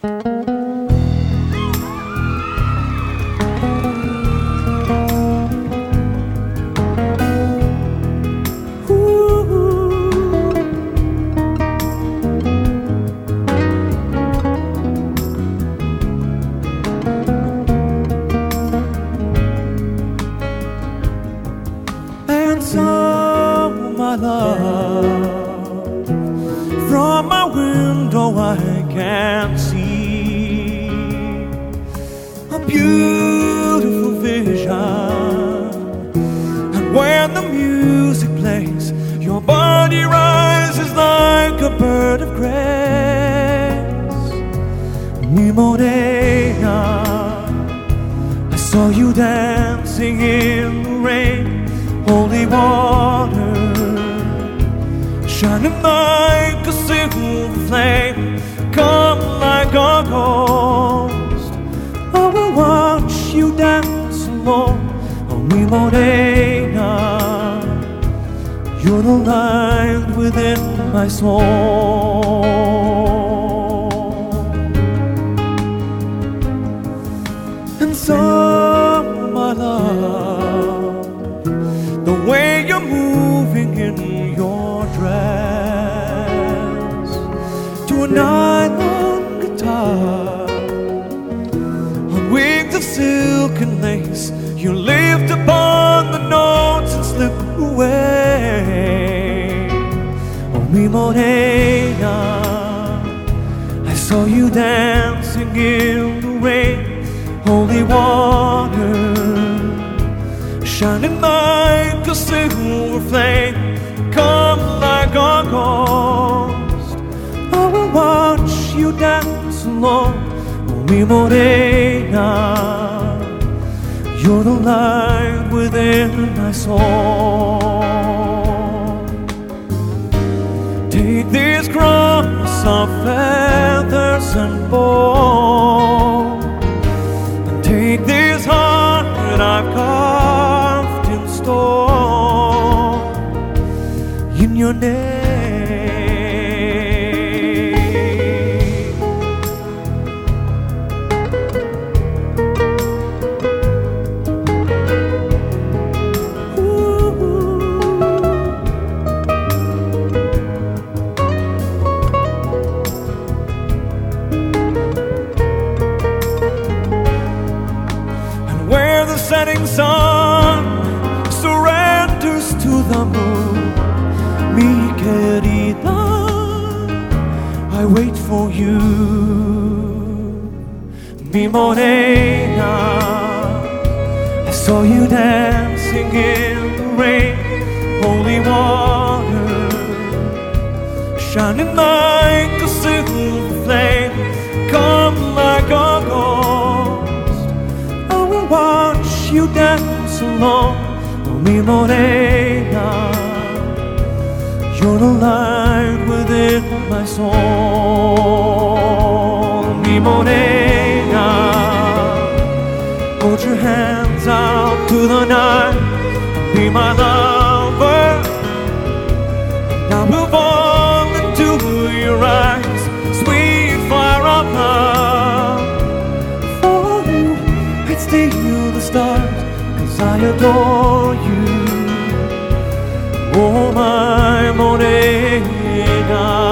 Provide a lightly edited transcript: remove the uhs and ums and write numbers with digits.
And so, my love, from my window I can see a beautiful vision. And when the music plays, your body rises like a bird of grace. Mi morena, I saw you dancing in the rain. Holy water, shining like a silver flame. Come like a ghost, I will watch you dance alone. Oh, mi morena, you're the light within my soul. And so, my love, the way you're moving in your dress to a nylon guitar on wings of silk and lace, you lift upon the notes and slip away. Oh, mi morena, I saw you dancing in the rain. Holy water, shining like a silver flame. Come like a ghost, I will watch you dance alone. Oh, mi morena, you're the light within my soul. Take this cross of feathers and bone, and take this heart that I've carved in stone in your name. And where the setting sun surrenders to the moon, mi querida, I wait for you. Mi morena, I saw you dancing in the rain. Holy water, shining like a silver flame. Come like a ghost, I will watch you dance alone. Oh, mi morena, you're the light within my soul. Mi morena, hold your hands out to the night. Be my lover, and I will fall into your eyes. Sweet fire of love, for you I'd steal the stars, 'cause I adore you. Oh, my morena.